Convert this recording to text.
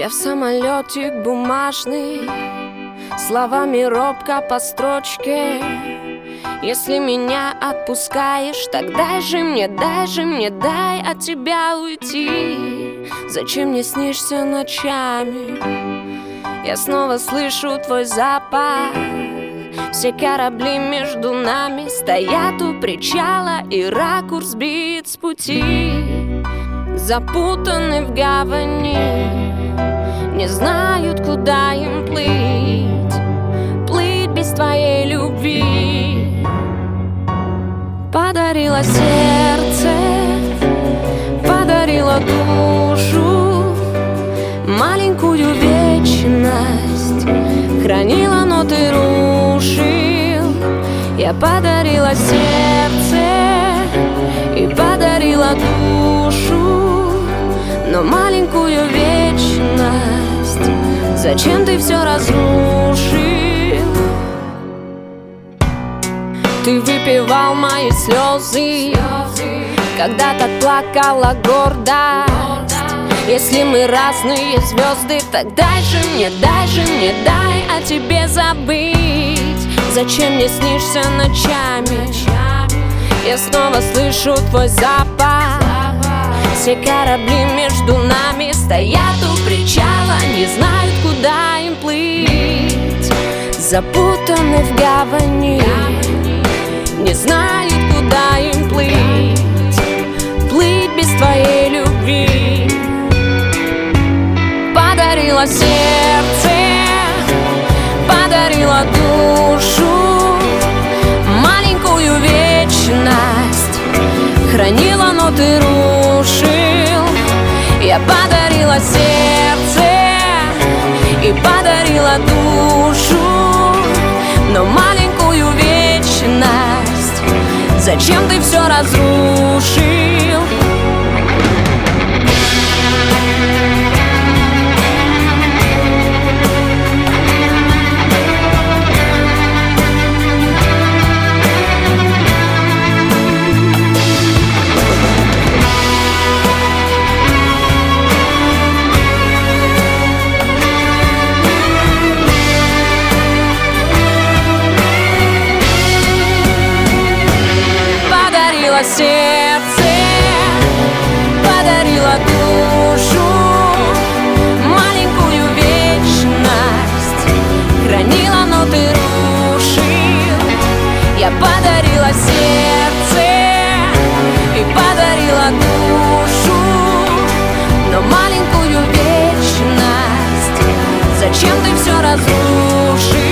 Я в самолетик бумажный, словами робко по строчке. Если меня отпускаешь, так дай же мне, дай от тебя уйти. Зачем мне снишься ночами? Я снова слышу твой запах. Все корабли между нами стоят у причала, и ракурс сбит с пути. Запутаны в гавани, не знают, куда им плыть. Плыть без твоей любви. Подарила сердце, подарила душу, маленькую вечность хранила, но ты рушил. Я подарила сердце и подарила душу, но маленькую вечность зачем ты все разрушил? Ты выпивал мои слезы, когда так плакала гордость. Если мы разные звезды, так дай же мне, дай о тебе забыть. Зачем мне снишься ночами? Я снова слышу твой запах. Все корабли между нами стоят у причала, не знают, куда им плыть. Запутаны в гавани, не знают, куда им плыть. Плыть без твоей любви. Подарила сердце, подарила душу, маленькую вечность хранила, но ты рушил. Я подарила сердце и подарила душу, но маленькую вечность зачем ты все разрушил? Подарила сердце, подарила душу, маленькую вечность хранила, но ты рушил. Я подарила сердце и подарила душу, но маленькую вечность зачем ты все разрушил?